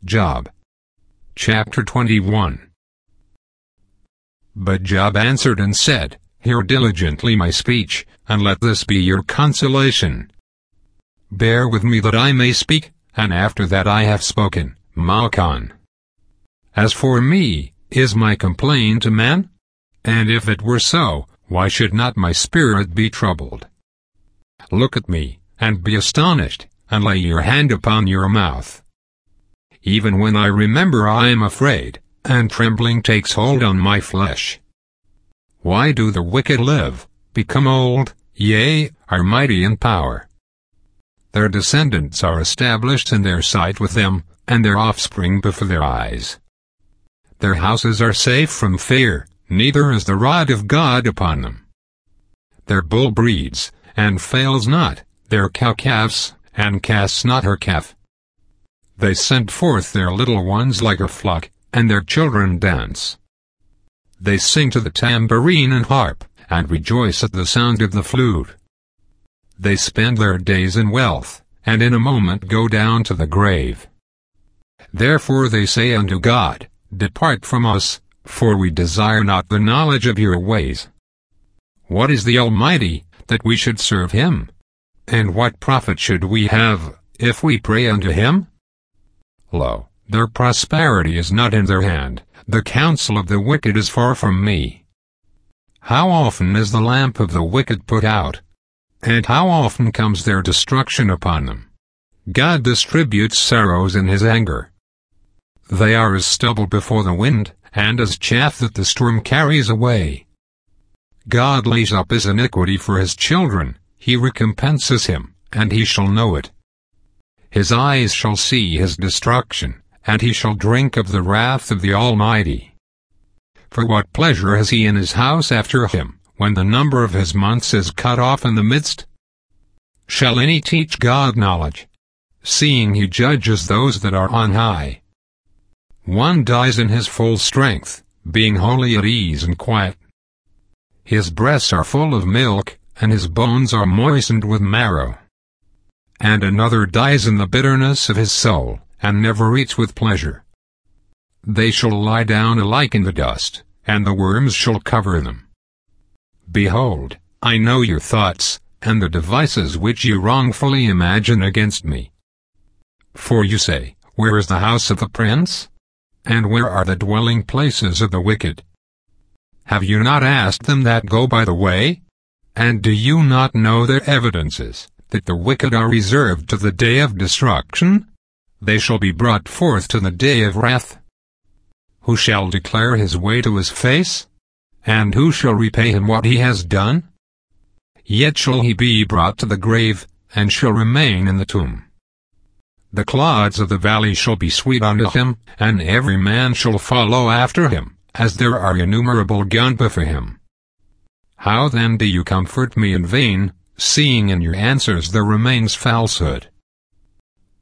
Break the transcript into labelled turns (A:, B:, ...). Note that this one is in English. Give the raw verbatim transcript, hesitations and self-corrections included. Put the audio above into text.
A: Job chapter twenty-one. But Job answered and said, Hear diligently my speech, and let this be your consolation. Bear with me that I may speak, and after that I have spoken, Malchon. As for me, is my complaint a man? And if it were so, why should not my spirit be troubled? Look at me, and be astonished, and lay your hand upon your mouth. Even when I remember I am afraid, and trembling takes hold on my flesh. Why do the wicked live, become old, yea, are mighty in power? Their descendants are established in their sight with them, and their offspring before their eyes. Their houses are safe from fear, neither is the rod of God upon them. Their bull breeds, and fails not, their cow calves, and casts not her calf. They send forth their little ones like a flock, and their children dance. They sing to the tambourine and harp, and rejoice at the sound of the flute. They spend their days in wealth, and in a moment go down to the grave. Therefore they say unto God, Depart from us, for we desire not the knowledge of your ways. What is the Almighty, that we should serve him? And what profit should we have, if we pray unto him? Lo, their prosperity is not in their hand, the counsel of the wicked is far from me. How often is the lamp of the wicked put out? And how often comes their destruction upon them? God distributes sorrows in his anger. They are as stubble before the wind, and as chaff that the storm carries away. God lays up his iniquity for his children, he recompenses him, and he shall know it. His eyes shall see his destruction, and he shall drink of the wrath of the Almighty. For what pleasure has he in his house after him, when the number of his months is cut off in the midst? Shall any teach God knowledge, seeing he judges those that are on high? One dies in his full strength, being wholly at ease and quiet. His breasts are full of milk, and his bones are moistened with marrow. And another dies in the bitterness of his soul, and never eats with pleasure. They shall lie down alike in the dust, and the worms shall cover them. Behold, I know your thoughts, and the devices which you wrongfully imagine against me. For you say, Where is the house of the prince? And where are the dwelling places of the wicked? Have you not asked them that go by the way? And do you not know their evidences, that the wicked are reserved to the day of destruction? They shall be brought forth to the day of wrath. Who shall declare his way to his face? And who shall repay him what he has done? Yet shall he be brought to the grave, and shall remain in the tomb. The clods of the valley shall be sweet unto him, and every man shall follow after him, as there are innumerable gone before him. How then do you comfort me in vain, seeing in your answers there remains falsehood?